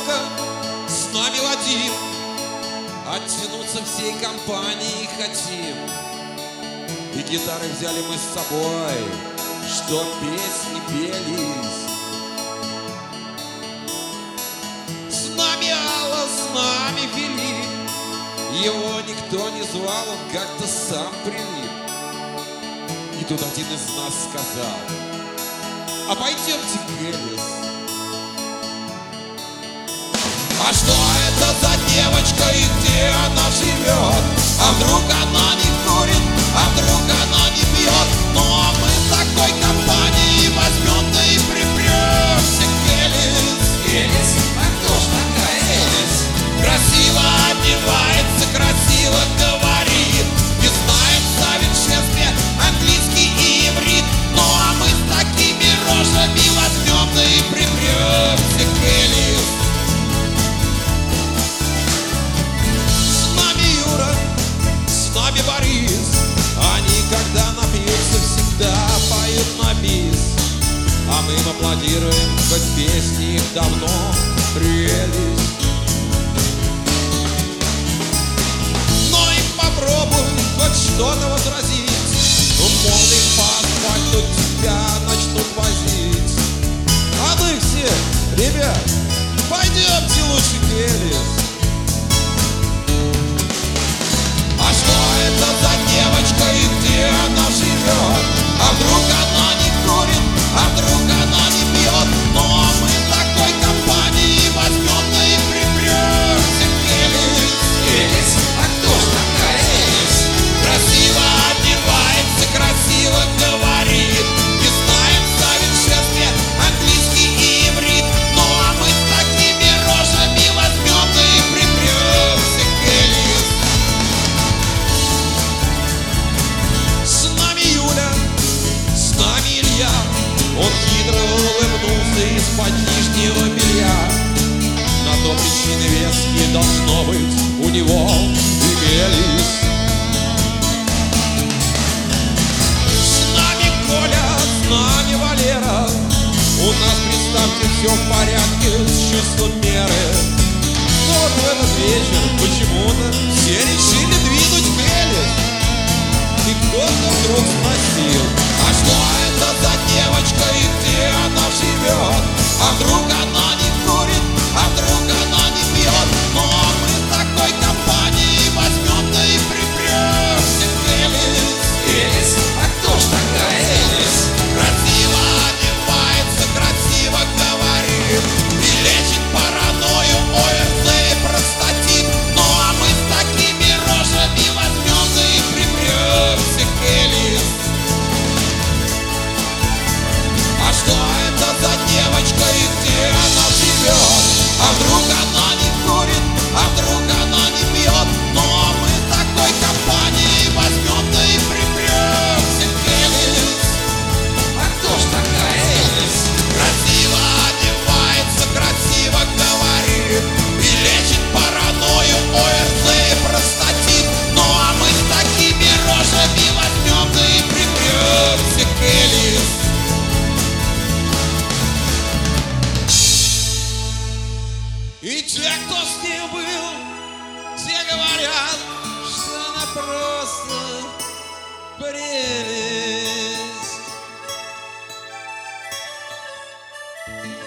Серега, с нами Вадим, оттянуться всей компанией хотим. И гитары взяли мы с собой, чтоб песни пелись. С нами Алла, с нами Филипп, его никто не звал, он как-то сам прилип. И тут один из нас сказал: а пойдемте к Элис. А что это за девочка и где она живет? А вдруг она не курит, а вдруг она не пьет? Ну а мы такой компанией возьмем, да и припремся к Элис. Элис? А кто ж такая Элис? Красиво одевается, красиво говорит, и знает совершенстве английский и иврит. Ну а мы с такими рожами возьмем, да и припремся к Элис. С нами Борис, они когда напьются, всегда поют на бис. А мы им аплодируем, хоть песни их давно приелись. Но им попробуй хоть что-то возразить, ну мордой по асфальту тебя начнут возить. А ну их всех, ребят, пойдемте лучше к Элис. А что это за девочка и где она живет? А вдруг она не курит, а вдруг она не пьет? Ну а мы такой компанией возьмем, да и припремся к Элис. Элис? А кто ж такая Элис? Красиво одевается, красиво говорит, и знает в совершенстве английский и иврит. Ну а мы с такими рожами возьмем, да и припремся к Элис. С нами Юля, с нами Илья, он хитро улыбнулся из-под нижнего белья. На то причины веские должно быть у него имелись. С нами Коля, с нами Валера, у нас, представьте, все в порядке с чувством меры. Но вот в этот вечер почему-то все решили двинуть к Элис. И кто-то вдруг спросил: а что это за девочка и где она живет? А вдруг она не курит, а вдруг она не пьет? Ну а мы такой компанией возьмем, да и припремся к Элис. Элис? А кто ж такая Элис? Красиво одевается, красиво говорит, и лечит паранойю, ОРЗ и простатит. Ну а мы с такими рожами возьмем, да и припремся к Элис. А что это за девочка и где она живет? А вдруг она не курит, а вдруг она не пьет? Ну а мы такой компанией возьмем, да и припремся к Элис. А кто ж такая Элис? Красиво одевается, красиво говорит, и лечит паранойю, ОРЗ и простатит. Ну а мы с такими рожами возьмем, да и припремся к Элис. И те, кто с ним был, те говорят, что она просто прелесть.